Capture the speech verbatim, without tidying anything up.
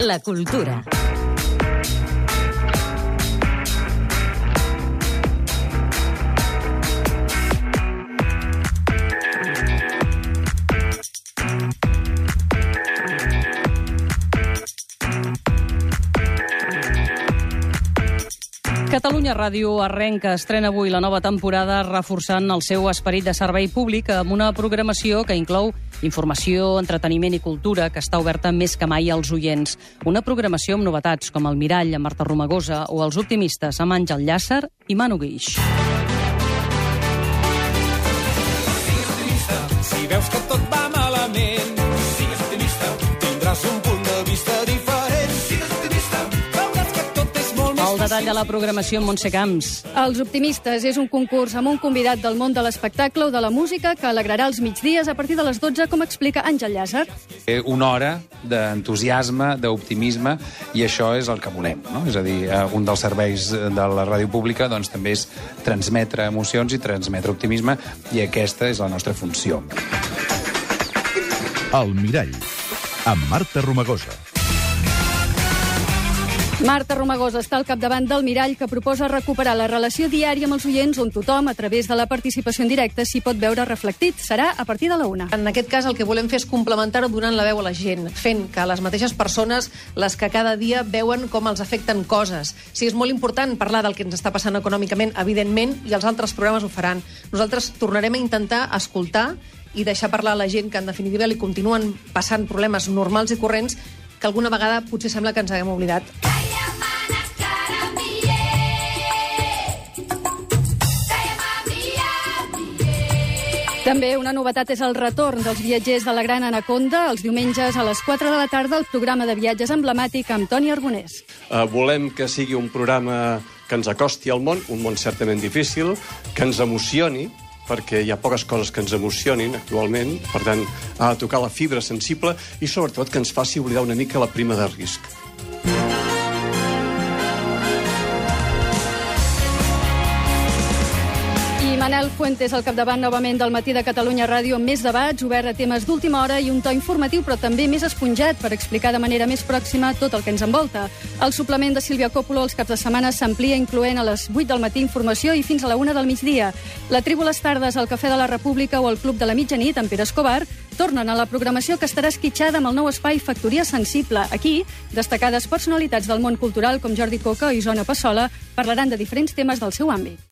La cultura. Catalunya Ràdio arrenca, estrena avui la nova temporada reforçant el seu esperit de servei públic amb una programació que inclou informació, entreteniment i cultura que està oberta més que mai als oients. Una programació amb novetats com El Mirall amb Marta Romagosa o Els Optimistes amb Àngel Llàcer i Manu Guix. Sigues optimista, si veus que tot va malament. Sigues optimista, tindràs un punt de vista diferent. Sigues optimista, veuràs que tot és molt més El detall de la programació amb Montse Camps. Els Optimistes és un concurs amb un convidat del món de l'espectacle o de la música que alegrarà els migdies a partir de les dotze, com explica Àngel Llàcer. Una hora d'entusiasme, d'optimisme, i això és el que volem, no? És a dir, un dels serveis de la ràdio pública doncs, també és transmetre emocions i transmetre optimisme, i aquesta és la nostra funció. El Mirall, amb Marta Romagosa. Marta Romagosa està al capdavant del Mirall, que proposa recuperar la relació diària amb els oients, on tothom, a través de la participació en directe, s'hi pot veure reflectit. Serà a partir de la una. En aquest cas, el que volem fer és complementar-ho donant la veu a la gent, fent que les mateixes persones, les que cada dia veuen com els afecten coses. Sí, és molt important parlar del que ens està passant econòmicament, evidentment, i els altres programes ho faran. Nosaltres tornarem a intentar escoltar i deixar parlar a la gent que, en definitiva, li continuen passant problemes normals i corrents que alguna vegada potser sembla que ens haguem oblidat. També una novetat és el retorn dels viatgers de la Gran Anaconda els diumenges a les quatre de la tarda, el programa de viatges emblemàtic amb Toni Arbonés. Uh, volem que sigui un programa que ens acosti al món, un món certament difícil, que ens emocioni, perquè hi ha poques coses que ens emocionin actualment, per tant, ha de tocar la fibra sensible i, sobretot, que ens faci oblidar una mica la prima de risc. Manel Fuentes al capdavant novament del Matí de Catalunya Ràdio, amb més debats, obert a temes d'última hora i un to informatiu, però també més esponjat per explicar de manera més pròxima tot el que ens envolta. El suplement de Sílvia Coppola els caps de setmana s'amplia, incloent a les vuit del matí informació i fins a la una del migdia. La tribu a les tardes, el Cafè de la República o el Club de la Mitjanit, amb Pere Escobar, tornen a la programació que estarà esquitxada amb el nou espai Factoria Sensible. Aquí, destacades personalitats del món cultural com Jordi Coca o Isona Passola parlaran de diferents temes del seu àmbit.